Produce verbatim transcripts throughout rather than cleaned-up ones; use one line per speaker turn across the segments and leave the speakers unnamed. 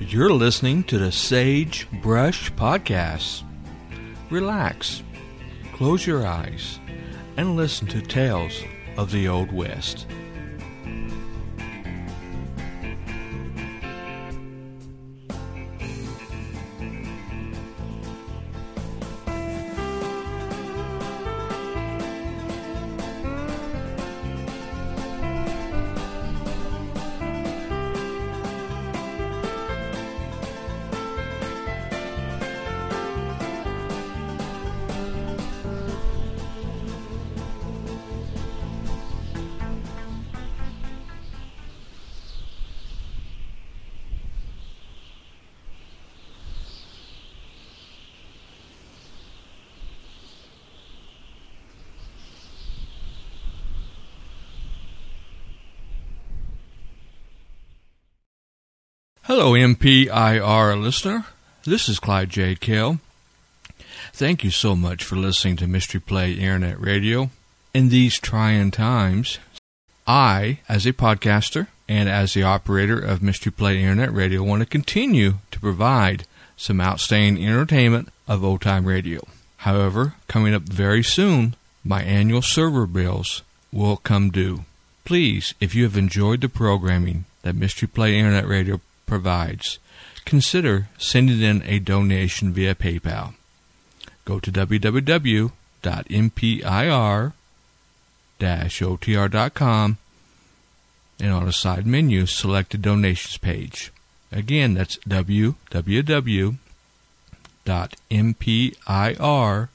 You're listening to the Sage Brush Podcast. Relax, close your eyes, and listen to tales of the Old West. Hello, M P I R listener. This is Clyde J. Kell. Thank you so much for listening to Mystery Play Internet Radio. In these trying times, I, as a podcaster and as the operator of Mystery Play Internet Radio, want to continue to provide some outstanding entertainment of old-time radio. However, coming up very soon, my annual server bills will come due. Please, if you have enjoyed the programming that Mystery Play Internet Radio provides, consider sending in a donation via PayPal. Go to w w w dot m p i r dash o t r dot com and on the side menu select the donations page. Again, that's w w w dot m p i r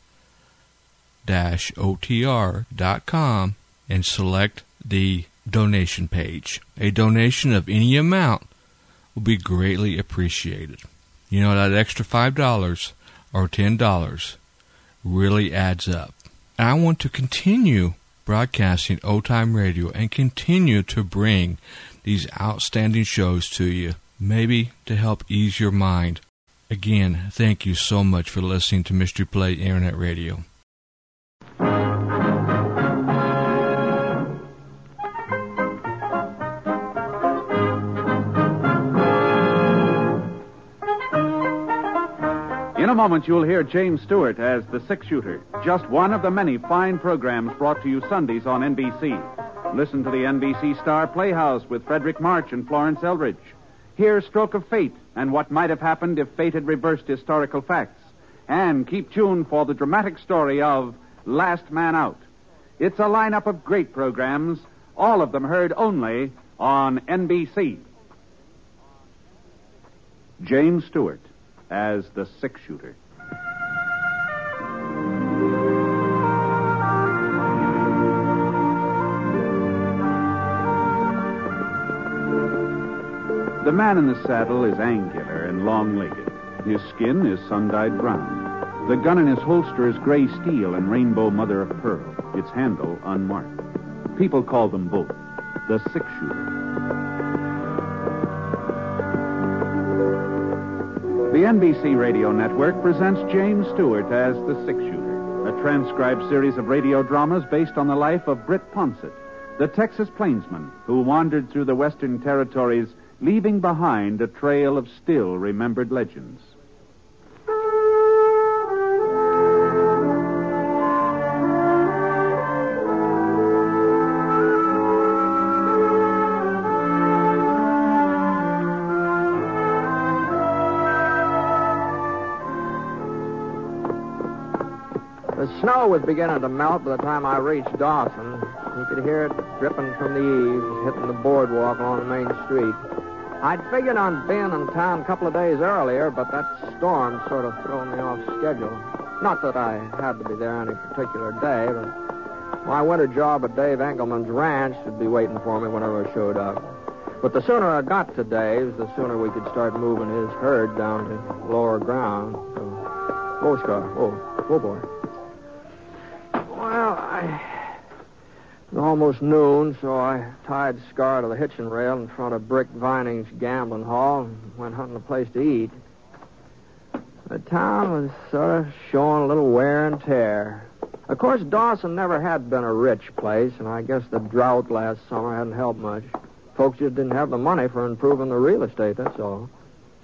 dash o t r dot com and select the donation page. A donation of any amount will be greatly appreciated. You know, that extra five dollars or ten dollars really adds up. And I want to continue broadcasting old-time radio and continue to bring these outstanding shows to you, maybe to help ease your mind. Again, thank you so much for listening to Mystery Play Internet Radio.
In a moment, you'll hear James Stewart as the six-shooter, just one of the many fine programs brought to you Sundays on N B C. Listen to the N B C Star Playhouse with Frederick March and Florence Eldridge. Hear Stroke of Fate and what might have happened if fate had reversed historical facts. And keep tuned for the dramatic story of Last Man Out. It's a lineup of great programs, all of them heard only on N B C. James Stewart as the six-shooter. The man in the saddle is angular and long-legged. His skin is sun-dyed brown. The gun in his holster is gray steel and rainbow mother of pearl, its handle unmarked. People call them both the six-shooter. The N B C Radio Network presents James Stewart as the Six-Shooter, a transcribed series of radio dramas based on the life of Britt Ponsett, the Texas plainsman who wandered through the Western Territories, leaving behind a trail of still-remembered legends.
The snow was beginning to melt by the time I reached Dawson. You could hear it dripping from the eaves, hitting the boardwalk along the main street. I'd figured on being in town a couple of days earlier, but that storm sort of threw me off schedule. Not that I had to be there any particular day, but my winter job at Dave Engelman's ranch would be waiting for me whenever I showed up. But the sooner I got to Dave's, the sooner we could start moving his herd down to lower ground. So, whoa, Scar. Whoa. Whoa, boy. Well, I... It was almost noon, so I tied Scar to the hitching rail in front of Brick Vining's gambling hall and went hunting a place to eat. The town was sort of showing a little wear and tear. Of course, Dawson never had been a rich place, and I guess the drought last summer hadn't helped much. Folks just didn't have the money for improving the real estate, that's all.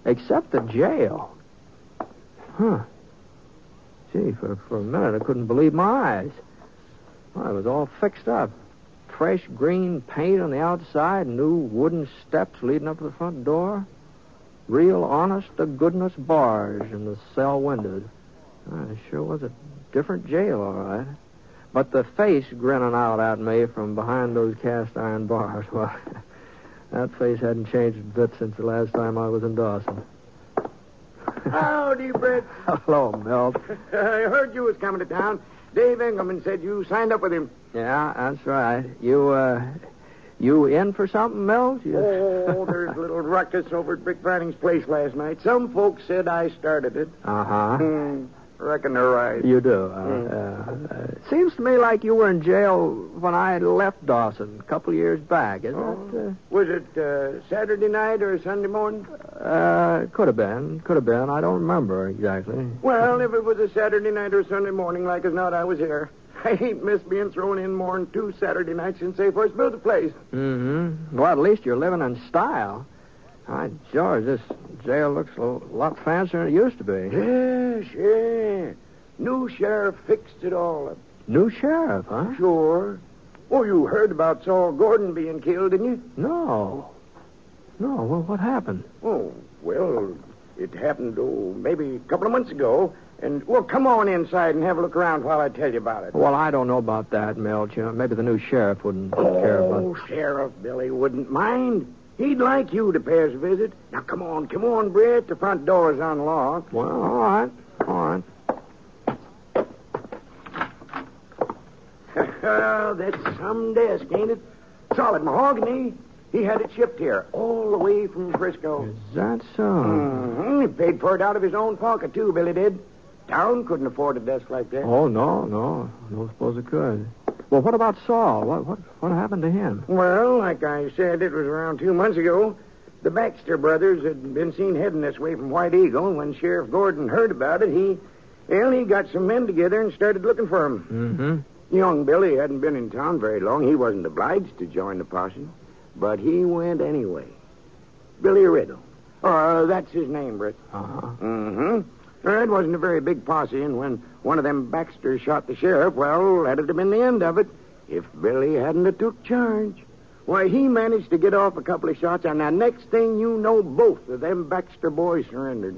Except the jail. Huh. Gee, for, for a minute I couldn't believe my eyes. Well, it was all fixed up. Fresh green paint on the outside, new wooden steps leading up to the front door. Real honest-to-goodness bars in the cell windows. Oh, it sure was a different jail, all right. But the face grinning out at me from behind those cast-iron bars, well, that face hadn't changed a bit since the last time I was in Dawson.
Howdy, Brett.
Hello, Milt.
I heard you was coming to town. Dave Engelman said you signed up with him.
Yeah, that's right. You, uh, you in for something, Milt? You...
Oh, there's a little ruckus over at Brick Branning's place last night. Some folks said I started it.
Uh-huh.
Hmm. Reckon they're right.
You do. Uh,
Mm.
uh, uh, seems to me like you were in jail when I left Dawson a couple of years back. Is
Oh.
that?
Was it uh, Saturday night or Sunday morning?
Uh, uh, could have been. Could have been. I don't remember exactly.
Well, if it was a Saturday night or Sunday morning, like as not, I was here. I ain't missed being thrown in more than two Saturday nights since they first built the place.
Mm-hmm. Well, at least you're living in style. By George, this jail looks a lot fancier than it used to be.
Yes, yeah. New sheriff fixed it all up.
New sheriff, huh?
Sure. Oh, you heard about Saul Gordon being killed, didn't you?
No. No, well, what happened?
Oh, well, it happened, oh, maybe a couple of months ago. And, well, come on inside and have a look around while I tell you about it.
Well, I don't know about that, Milt. You know, maybe the new sheriff wouldn't care about
Oh, Sheriff Billy wouldn't mind. He'd like you to pay us a visit. Now, come on, come on, Brett. The front door's unlocked.
Well, all right. All right.
Oh, that's some desk, ain't it? Solid mahogany. He had it shipped here, all the way from Frisco.
Is that so?
Mm-hmm. He paid for it out of his own pocket, too, Billy did. Town couldn't afford a desk like that.
Oh, no, no. I don't suppose it could. Well, what about Saul? What what what happened to him?
Well, like I said, it was around two months ago. The Baxter brothers had been seen heading this way from White Eagle. When Sheriff Gordon heard about it, he, well, he got some men together and started looking for him.
Mm-hmm.
Young Billy hadn't been in town very long. He wasn't obliged to join the posse, but he went anyway. Billy Riddle. Uh, that's his name, Britt.
Uh-huh.
Mm-hmm. Uh, it wasn't a very big posse, and when one of them Baxters shot the sheriff, well, that'd have been the end of it if Billy hadn't have took charge. Why, he managed to get off a couple of shots, and the next thing you know, both of them Baxter boys surrendered.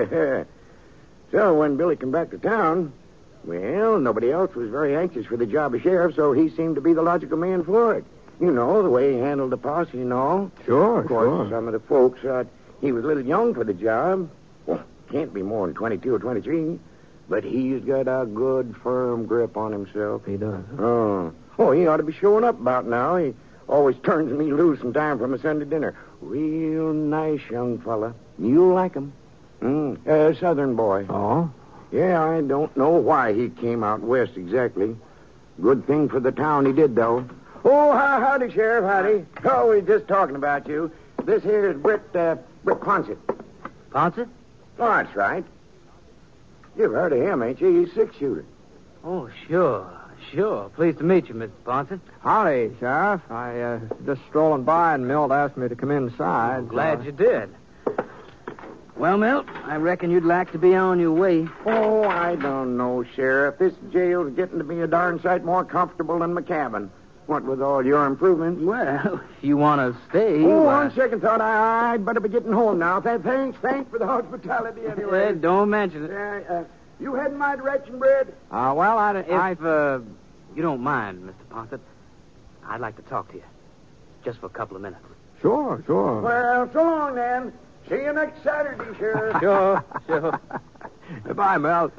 So when Billy came back to town, well, nobody else was very anxious for the job of sheriff, so he seemed to be the logical man for it. You know, the way he handled the posse and all.
Sure,
Of course,
sure.
some of the folks thought he was a little young for the job. Well, can't be more than twenty-two or twenty-three. But he's got a good, firm grip on himself.
He does. Huh?
Oh. Oh, he ought to be showing up about now. He always turns me loose in time from a Sunday dinner. Real nice young fella. You'll like him. Mm. Uh, Southern boy.
Oh?
Yeah, I don't know why he came out west exactly. Good thing for the town he did, though. Oh, how, howdy, Sheriff, howdy. Oh, we're just talking about you. This here is Britt, uh, Britt Ponset.
Ponset?
Oh, that's right. You've heard of him, ain't you? He's six-shooter.
Oh, sure, sure. Pleased to meet you, Mister Ponset.
Howdy, Sheriff. I, uh, just strolling by and Milt asked me to come inside.
Glad
so I-
you did. Well, Milt, I reckon you'd like to be on your way.
Oh, I don't know, Sheriff. This jail's getting to be a darn sight more comfortable than my cabin. What with all your improvements?
Well, if you want to stay...
Oh,
why-
on second thought, I, I'd better be getting home now. Th- Thanks, thanks for the hospitality anyway.
Eh, don't mention it.
Uh, uh, you heading my direction, Brett?
Uh, well, I...
If
I...
uh, you don't mind, Mister Ponset, I'd like to talk to you. Just for a couple of minutes.
Sure, sure.
Well, so long, then. See you next Saturday, Sheriff.
Sure, sure.
Goodbye, Milt.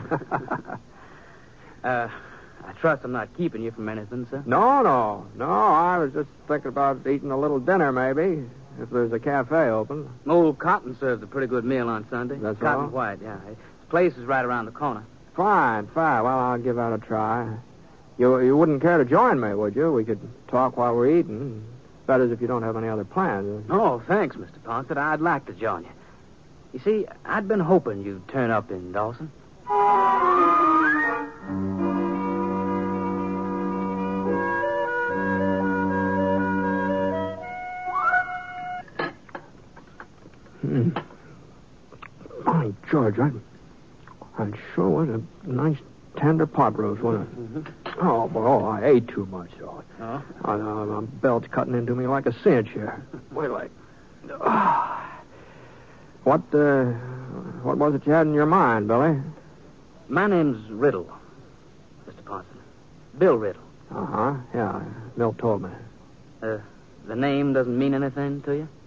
Uh, I trust I'm not keeping you from anything, sir.
No, no, no. I was just thinking about eating a little dinner, maybe, if there's a cafe open.
Old Cotton serves a pretty good meal on Sunday.
That's
Cotton
all?
White, yeah. His place is right around the corner.
Fine, fine. Well, I'll give that a try. You you wouldn't care to join me, would you? We could talk while we're eating. That is, if you don't have any other plans.
Oh, thanks, Mister Ponset. I'd like to join you. You see, I'd been hoping you'd turn up in Dawson.
Hmm. George, I, I sure was a nice tender pot roast, wasn't it? Mm-hmm. Oh, boy, oh, I ate too much, though. Oh? I, uh, my belt's cutting into me like a cinch here. Wait, like... Oh. What, uh, what was it you had in your mind, Billy?
My name's Riddle, Mister Ponson. Bill Riddle.
Uh-huh, yeah, Milt told me.
Uh, the name doesn't mean anything to you?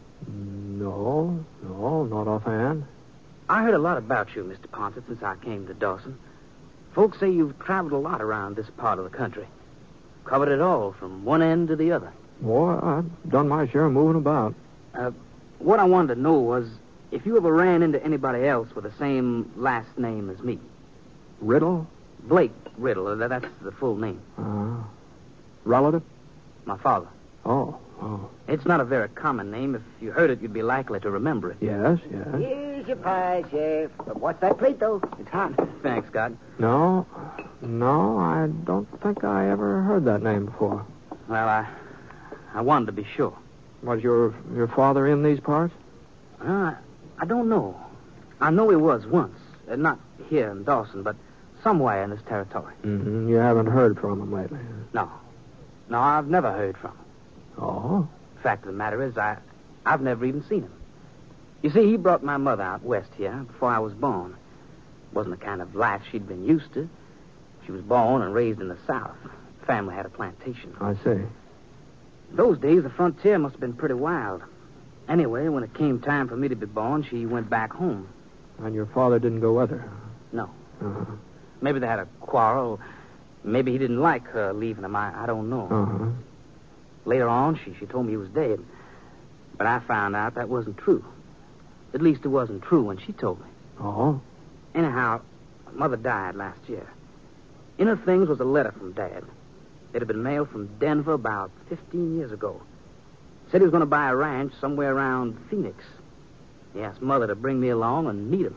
No, no, not offhand.
I heard a lot about you, Mister Ponson, since I came to Dawson. Folks say you've traveled a lot around this part of the country. Covered it all, from one end to the other.
Boy, I've done my share of moving about.
Uh, what I wanted to know was if you ever ran into anybody else with the same last name as me.
Riddle?
Blake Riddle. That's the full name.
Uh, relative?
My father.
Oh, oh.
It's not a very common name. If you heard it, you'd be likely to remember it.
Yes, yes.
Here's your pie, Sheriff. But what's that plate, though?
It's hot. Thanks, Scott.
No, no, I don't think I ever heard that name before.
Well, I I wanted to be sure.
Was your your father in these parts?
Uh, I don't know. I know he was once. Uh, not here in Dawson, but somewhere in this territory.
Mm-hmm. You haven't heard from him lately?
No. No, I've never heard from him.
Oh?
Fact of the matter is, I, I've never even seen him. You see, he brought my mother out west here before I was born. It wasn't the kind of life she'd been used to. She was born and raised in the South. Family had a plantation.
I see.
Those days, the frontier must have been pretty wild. Anyway, when it came time for me to be born, she went back home.
And your father didn't go with her?
No.
Uh-huh.
Maybe they had a quarrel. Maybe he didn't like her leaving him. I, I don't know.
Uh-huh.
Later on, she, she told me he was dead. But I found out that wasn't true. At least it wasn't true when she told me.
Oh?
Anyhow, Mother died last year. In her things was a letter from Dad. It had been mailed from Denver about fifteen years ago. Said he was going to buy a ranch somewhere around Phoenix. He asked Mother to bring me along and meet him.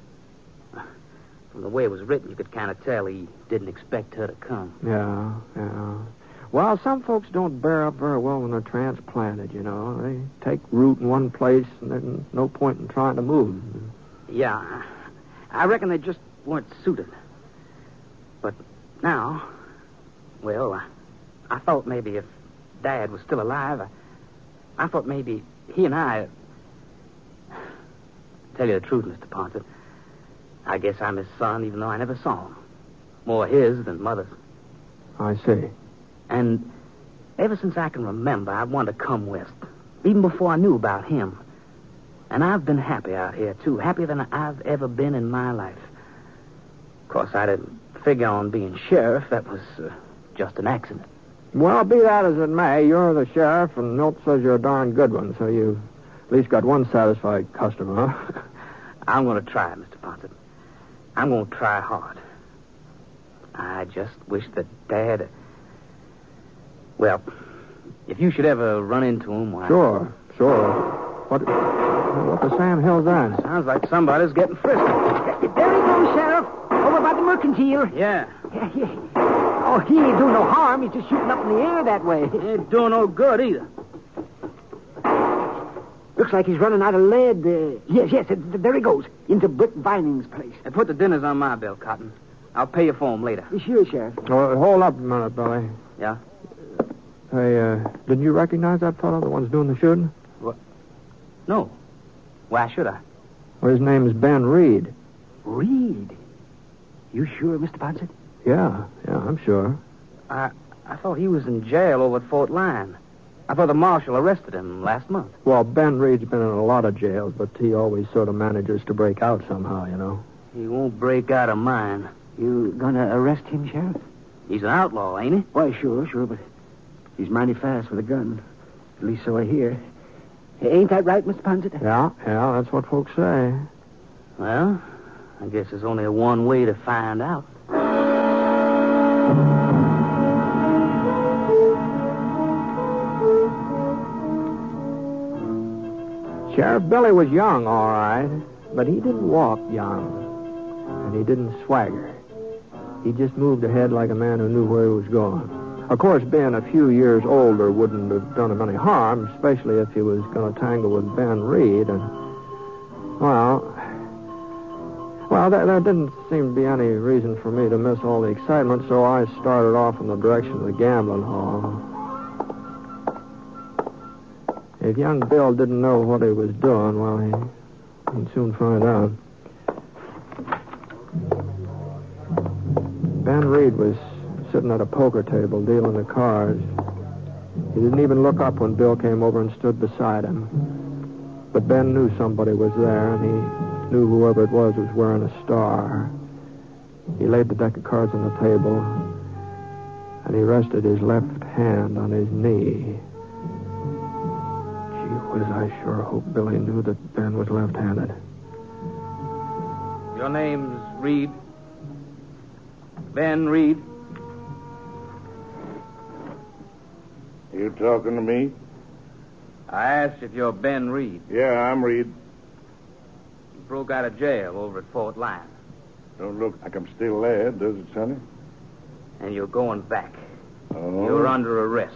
From the way it was written, you could kind of tell he didn't expect her to come.
Yeah, yeah. Well, some folks don't bear up very well when they're transplanted, you know. They take root in one place, and there's no point in trying to move.
Yeah, I reckon they just weren't suited. But now, well, I, I thought maybe if Dad was still alive, I, I thought maybe he and I... Tell you the truth, Mister Ponson, I guess I'm his son, even though I never saw him. More his than Mother's.
I see.
And ever since I can remember, I've wanted to come west, even before I knew about him. And I've been happy out here, too, happier than I've ever been in my life. Of course, I didn't figure on being sheriff. That was uh, just an accident.
Well, be that as it may, you're the sheriff, and Milt says you're a darn good one, so you've at least got one satisfied customer, huh?
I'm going to try, Mister Ponson. I'm going to try hard. I just wish that Dad... Well, if you should ever run into him, why...
Sure, sure. What what the Sam Hill's that?
Sounds like somebody's getting frisky.
There he goes, Sheriff. Over by the mercantile.
Yeah.
Yeah, yeah. Oh, he ain't doing no harm. He's just shooting up in the air that way.
He ain't doing no good either.
Looks like he's running out of lead. Uh, yes, yes, uh, there he goes. Into Brick Vining's place.
Hey, put the dinners on my bill, Cotton. I'll pay you for them later.
Sure, Sheriff.
Oh, hold up a minute, Billy.
Yeah?
Hey, uh, didn't you recognize that fellow, the one's doing the shooting?
What? No. Why should I?
Well, his name is Ben Reed.
Reed? You sure, Mister Ponson?
Yeah, yeah, I'm sure.
I I thought he was in jail over at Fort Lyon. I thought the marshal arrested him last month.
Well, Ben Reed's been in a lot of jails, but he always sort of manages to break out somehow, you know.
He won't break out of mine.
You gonna arrest him, Sheriff?
He's an outlaw, ain't he?
Why, sure, sure, but he's mighty fast with a gun. At least so I hear. Ain't that right, Mister Ponson?
Yeah, yeah, that's what folks say.
Well, I guess there's only one way to find out.
Sheriff Billy was young, all right, but he didn't walk young, and he didn't swagger. He just moved ahead like a man who knew where he was going. Of course, being a few years older wouldn't have done him any harm, especially if he was going to tangle with Ben Reed. And, well, Well, there, there didn't seem to be any reason for me to miss all the excitement, so I started off in the direction of the gambling hall. If young Bill didn't know what he was doing, well, he, he'd soon find out. Ben Reed was sitting at a poker table dealing the cards. He didn't even look up when Bill came over and stood beside him. But Ben knew somebody was there, and he knew whoever it was was wearing a star. He laid the deck of cards on the table, and he rested his left hand on his knee. Gee whiz, I sure hope Billy knew that Ben was left-handed.
Your name's Reed? Ben Reed?
You talking to me?
I asked if you're Ben Reed.
Yeah, I'm Reed.
You broke out of jail over at Fort Lyon.
Don't look like I'm still there, does it, Sonny?
And you're going back.
Oh.
You're under arrest.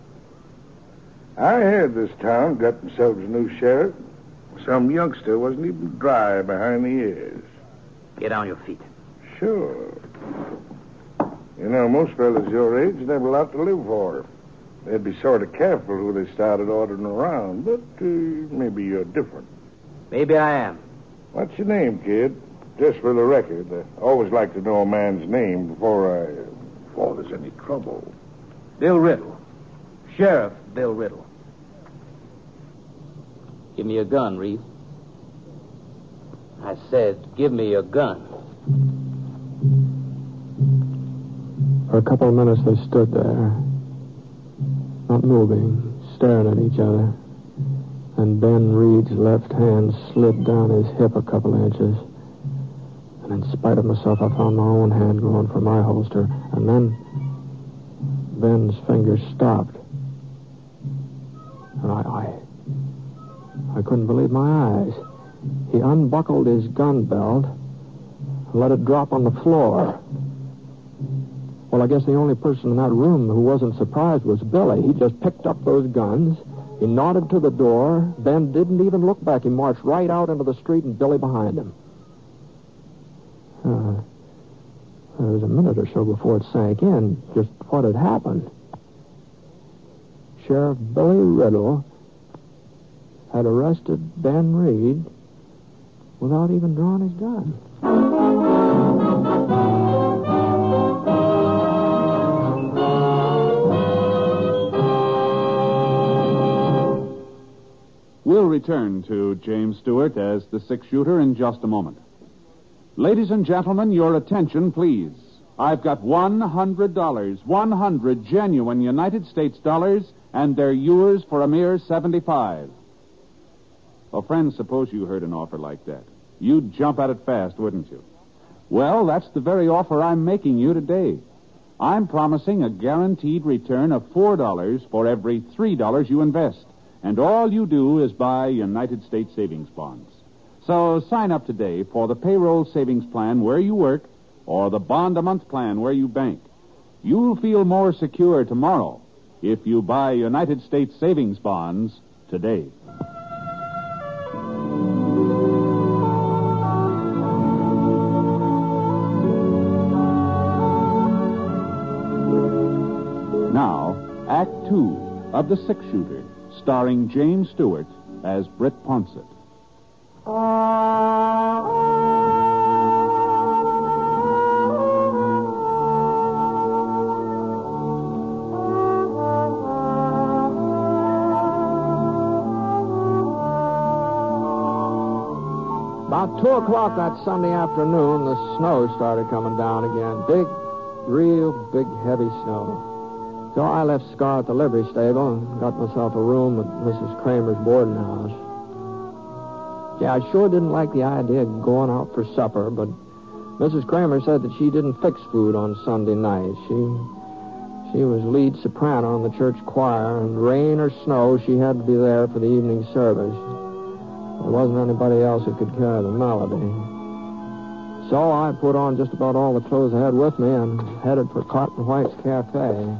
I heard this town got themselves a new sheriff. Some youngster wasn't even dry behind the ears.
Get on your feet.
Sure. You know, most fellas your age have a lot to live for. They'd be sort of careful who they started ordering around, but uh, maybe you're different.
Maybe I am.
What's your name, kid? Just for the record, I always like to know a man's name before I... before there's any trouble.
Bill Riddle. Sheriff Bill Riddle. Give me your gun, Reed. I said, give me your gun.
For a couple of minutes, they stood there, not moving, staring at each other. And Ben Reed's left hand slid down his hip a couple of inches. And in spite of myself, I found my own hand going for my holster. And then Ben's fingers stopped. And I, I, I couldn't believe my eyes. He unbuckled his gun belt and let it drop on the floor. Well, I guess the only person in that room who wasn't surprised was Billy. He just picked up those guns. He nodded to the door. Ben didn't even look back. He marched right out into the street and Billy behind him. Uh, there was a minute or so before it sank in just what had happened. Sheriff Billy Riddle had arrested Ben Reed without even drawing his gun.
We'll return to James Stewart as the six-shooter in just a moment. Ladies and gentlemen, your attention, please. I've got one hundred dollars, one hundred genuine United States dollars, and they're yours for a mere seventy-five. Well, friends, suppose you heard an offer like that. You'd jump at it fast, wouldn't you? Well, that's the very offer I'm making you today. I'm promising a guaranteed return of four dollars for every three dollars you invest. And all you do is buy United States savings bonds. So sign up today for the payroll savings plan where you work or the bond-a-month plan where you bank. You'll feel more secure tomorrow if you buy United States savings bonds today. Now, Act Two of The Six-Shooter, starring James Stewart as Britt Ponsett.
About two o'clock that Sunday afternoon, the snow started coming down again. Big, real big, heavy snow. So I left Scar at the livery stable and got myself a room at Missus Kramer's boarding house. Yeah, I sure didn't like the idea of going out for supper, but Missus Kramer said that she didn't fix food on Sunday nights. She she was lead soprano in the church choir, and rain or snow, she had to be there for the evening service. There wasn't anybody else who could carry the melody. So I put on just about all the clothes I had with me and headed for Cotton White's Cafe.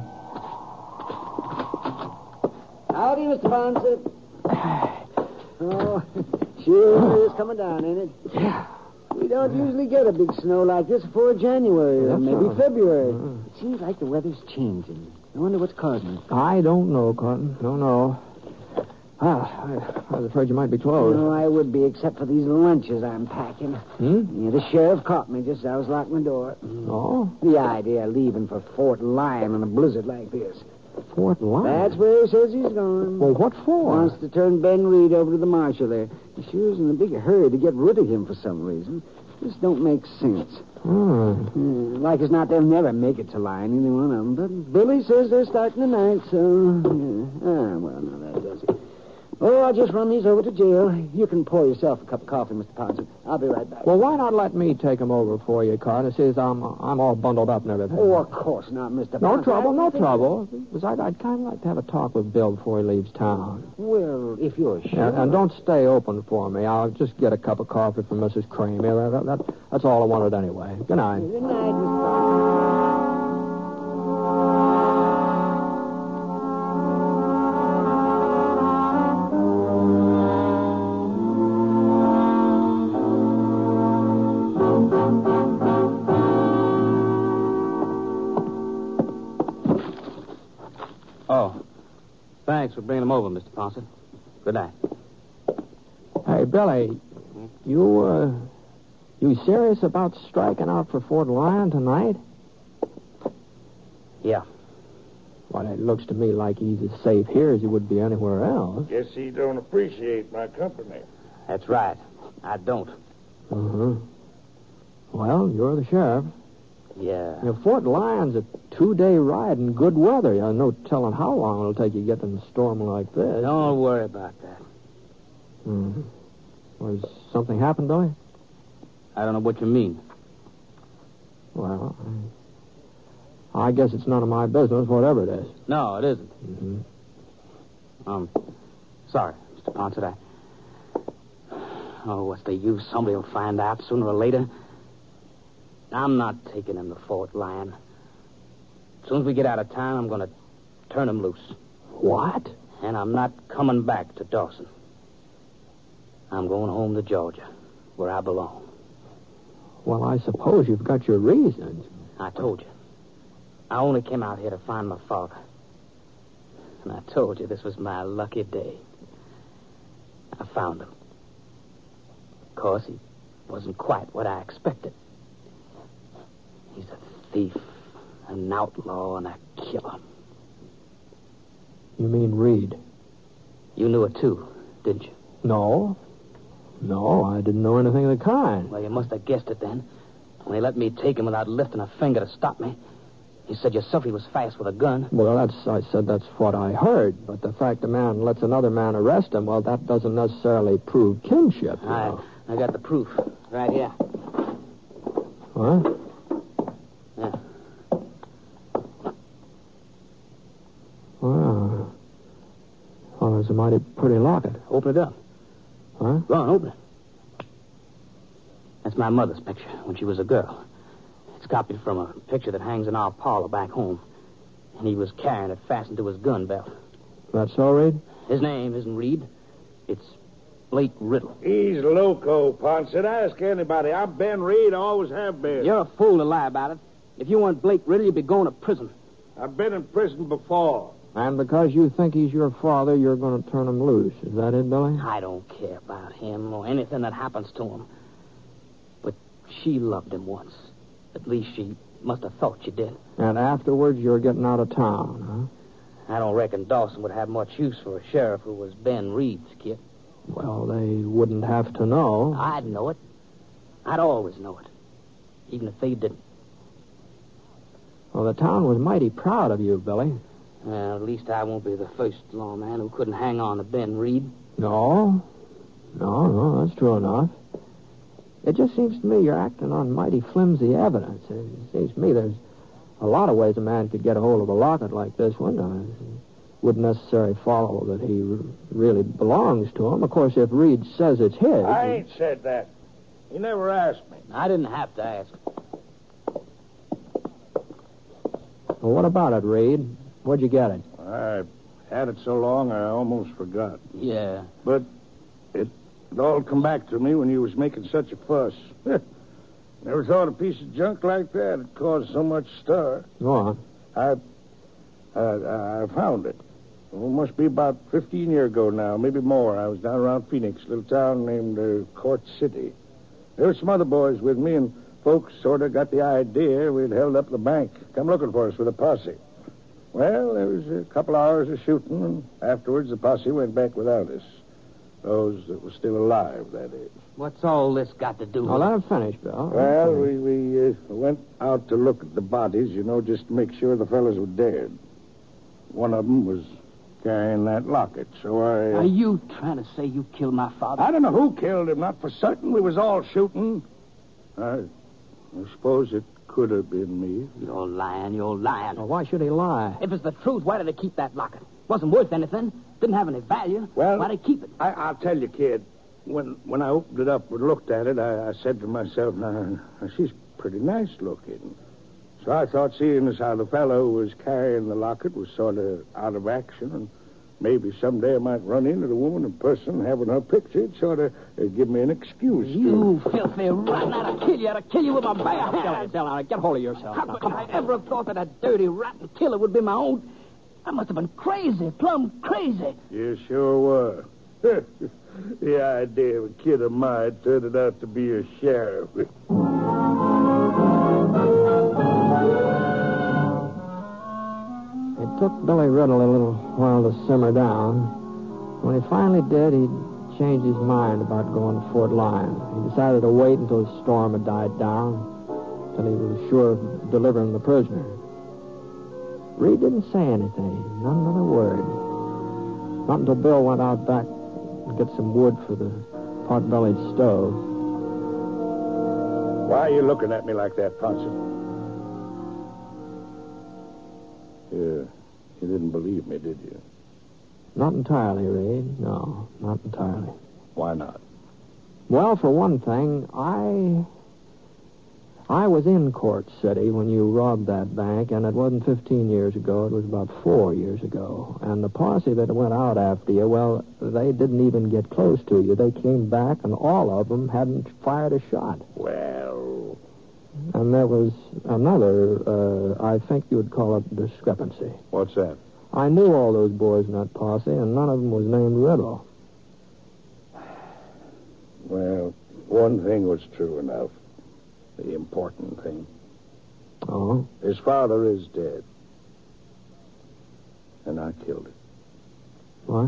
Howdy, Mister Ponsett. Oh, sure is coming down, ain't it?
Yeah.
We don't usually get a big snow like this before January or
That's
maybe
right.
February.
Uh-huh.
It seems like the weather's changing. I wonder what's causing it.
I don't know, Cotton. Don't know. Ah, I, I was afraid you might be closed.
No, I would be, except for these lunches I'm packing.
Hmm?
Yeah, the sheriff caught me just as I was locking the door.
Oh?
The idea of leaving for Fort Lyon in a blizzard like this.
Fort Lyon?
That's where he says he's going.
Well, what for?
Wants to turn Ben Reed over to the marshal there. He sure is in a big hurry to get rid of him for some reason. This don't make sense.
Hmm.
Yeah, like as not, they'll never make it to Lyon, either one of them. But Billy says they're starting tonight, so... Yeah. Ah, well, no, that does it. Oh, I'll just run these over to jail. You can pour yourself a cup of coffee, Mister Ponson. I'll be right back.
Well, why not let me take him over for you, Cotton? It says I'm I'm all bundled up and everything.
Oh, of course not, Mister
No
Ponson.
trouble, no
I-
trouble. Because I'd, I'd kind of like to have a talk with Bill before he leaves town.
Well, if you're sure.
And, and don't stay open for me. I'll just get a cup of coffee from Missus Crane. Yeah, that, that, that's all I wanted anyway. Good night.
Good night, Mister Ponson.
Oh. Thanks for bringing them over, Mister Ponson. Good night.
Hey, Billy, you, uh, you serious about striking out for Fort Lyon tonight?
Yeah.
Well, it looks to me like he's as safe here as he would be anywhere else.
Guess he don't appreciate my company.
That's right. I don't.
Uh-huh. Well, you're the sheriff.
Yeah.
You know, Fort Lyon's a two-day ride in good weather. You know, no telling how long it'll take you to get in a storm like this.
Don't worry about that.
Mm-hmm. Was something happened, Billy?
I don't know what you mean.
Well, I, I guess it's none of my business, whatever it is.
No, it isn't.
Mm-hmm.
Um, sorry, Mister Ponson. I... Oh, what's the use? Somebody will find out sooner or later. I'm not taking him to Fort Lyon. As soon as we get out of town, I'm going to turn him loose.
What?
And I'm not coming back to Dawson. I'm going home to Georgia, where I belong.
Well, I suppose you've got your reasons.
I told you. I only came out here to find my father. And I told you this was my lucky day. I found him. Of course, he wasn't quite what I expected. He's a thief, an outlaw, and a killer.
You mean Reed?
You knew it, too, didn't you?
No. No, I didn't know anything of the kind.
Well, you must have guessed it then. When he let me take him without lifting a finger to stop me. You said yourself he was fast with a gun.
Well, that's, I said that's what I heard. But the fact a man lets another man arrest him, well, that doesn't necessarily prove kinship, you
I,
know.
I got the proof right here.
What?
Yeah.
Well, well, it's a mighty pretty locket.
Open it up.
Huh?
Go on, open it. That's my mother's picture when she was a girl. It's copied from a picture that hangs in our parlor back home. And he was carrying it fastened to his gun belt.
That's so, Reed?
His name isn't Reed. It's Blake Riddle.
He's loco, Ponson. Ask anybody. I'm Ben Reed. I always have been.
You're a fool to lie about it. If you weren't Blake Riddle, you'd be going to prison.
I've been in prison before.
And because you think he's your father, you're going to turn him loose. Is that it, Billy?
I don't care about him or anything that happens to him. But she loved him once. At least she must have thought she did.
And afterwards, you're getting out of town, huh?
I don't reckon Dawson would have much use for a sheriff who was Ben Reed's kid.
Well, they wouldn't have to know.
I'd know it. I'd always know it. Even if they didn't.
Well, the town was mighty proud of you, Billy.
Well, at least I won't be the first lawman who couldn't hang on to Ben Reed.
No. No, no, that's true enough. It just seems to me you're acting on mighty flimsy evidence. It seems to me there's a lot of ways a man could get a hold of a locket like this one. It wouldn't necessarily follow that he r- really belongs to him. Of course, if Reed says it's his...
I ain't said that. He never asked me.
I didn't have to ask.
Well, what about it, Reed? Where'd you get it?
I had it so long I almost forgot.
Yeah.
But it, it all come back to me when you was making such a fuss. Never thought a piece of junk like that had caused so much stir.
Go on.
I, I, I found it. Well, it must be about fifteen years ago now, maybe more. I was down around Phoenix, a little town named uh, Court City. There were some other boys with me, and folks sort of got the idea we'd held up the bank. Come looking for us with a posse. Well, there was a couple hours of shooting, and afterwards the posse went back without us. Those that were still alive, that is.
What's all this got to do with
Well, let him finish, Bill.
Well, we, we uh, went out to look at the bodies, you know, just to make sure the fellas were dead. One of them was carrying that locket, so I... Uh,
Are you trying to say you killed my father?
I don't know who killed him, not for certain. We was all shooting. I, I suppose it could have been me.
You're lying, you're lying.
Well, why should he lie?
If it's the truth, why did they keep that locket? Wasn't worth anything. Didn't have any value.
Well,
why'd they keep it?
I, I'll tell you, kid. When when I opened it up and looked at it, I, I said to myself, now, now, she's pretty nice looking. So I thought, seeing as how the fellow who was carrying the locket was sort of out of action, and maybe someday I might run into the woman in person having her picture, it'd sort of uh, give me an excuse.
You to... filthy rotten, I'd kill you. I'd kill you with my bare hands.
Bill, now, get hold of yourself.
How could I ever have thought that a dirty, rotten killer would be my own? I must have been crazy, plumb crazy.
You sure were. The idea of a kid of mine turned out to be a sheriff.
It took Billy Riddle a little while to simmer down. When he finally did, he changed his mind about going to Fort Lyon. He decided to wait until the storm had died down, until he was sure of delivering the prisoner. Reed didn't say anything, not another word. Not until Bill went out back to get some wood for the pot-bellied stove.
Why are you looking at me like that, Ponson? You, you didn't believe me, did you?
Not entirely, Reed. No, not entirely.
Why not?
Well, for one thing, I... I was in Court City when you robbed that bank, and it wasn't fifteen years ago. It was about four years ago. And the posse that went out after you, well, they didn't even get close to you. They came back, and all of them hadn't fired a shot.
Well...
And there was another, uh, I think you would call it discrepancy.
What's that?
I knew all those boys in that posse, and none of them was named Riddle.
Well, one thing was true enough. The important thing.
Oh?
His father is dead. And I killed him.
What?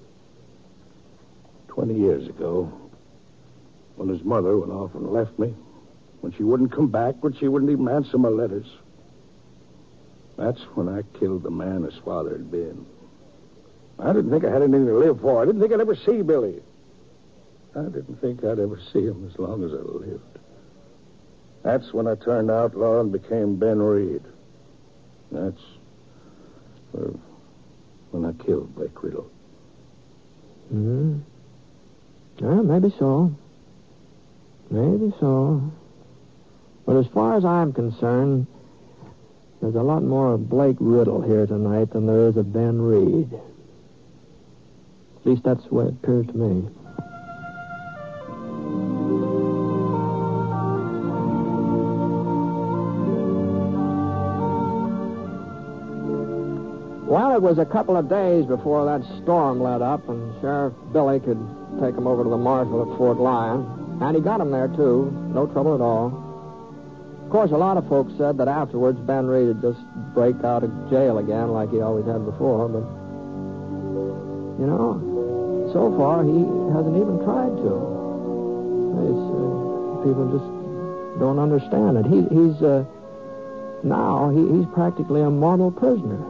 Twenty years ago, when his mother went off and left me, when she wouldn't come back, when she wouldn't even answer my letters, that's when I killed the man his father had been. I didn't think I had anything to live for. I didn't think I'd ever see Billy. I didn't think I'd ever see him as long as I lived. That's when I turned outlaw and became Ben Reed. That's uh, when I killed Blake Riddle.
Hmm. Yeah, maybe so. Maybe so. But as far as I'm concerned, there's a lot more of Blake Riddle here tonight than there is of Ben Reed. At least that's the way it appears to me. Well, it was a couple of days before that storm let up, and Sheriff Billy could take him over to the marshal at Fort Lyon. And he got him there, too. No trouble at all. Of course, a lot of folks said that afterwards Ben Reed would just break out of jail again like he always had before, but, you know, so far he hasn't even tried to. It's, uh, people just don't understand it. He, he's, uh, now, he, he's practically a model prisoner.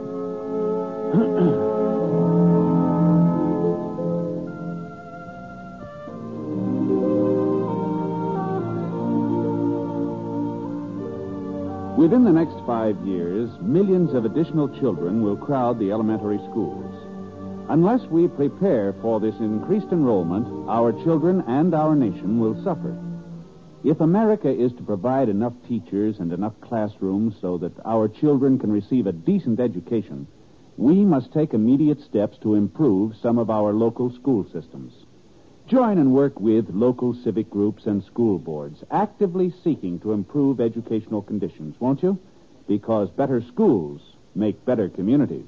Within the next five years, millions of additional children will crowd the elementary schools. Unless we prepare for this increased enrollment, our children and our nation will suffer. If America is to provide enough teachers and enough classrooms so that our children can receive a decent education, we must take immediate steps to improve some of our local school systems.
Join and work with local civic groups and school boards, actively seeking to improve educational conditions, won't you? Because better schools make better communities.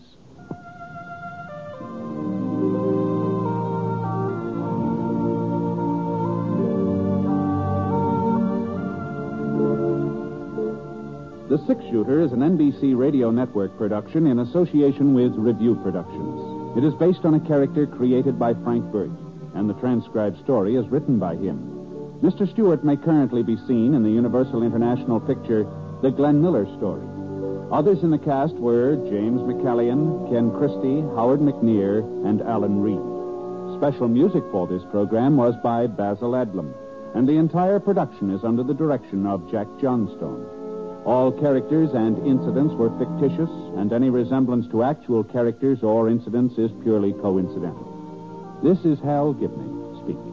The Six-Shooter is an N B C Radio Network production in association with Review Productions. It is based on a character created by Frank Burt, and the transcribed story is written by him. Mister Stewart may currently be seen in the Universal International picture, The Glenn Miller Story. Others in the cast were James McCallion, Ken Christie, Howard McNear, and Alan Reed. Special music for this program was by Basil Adlam, and the entire production is under the direction of Jack Johnstone. All characters and incidents were fictitious, and any resemblance to actual characters or incidents is purely coincidental. This is Hal Gibney speaking.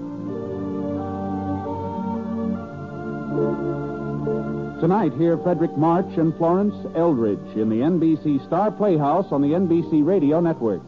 Tonight, hear Frederick March and Florence Eldridge in the N B C Star Playhouse on the N B C Radio Network.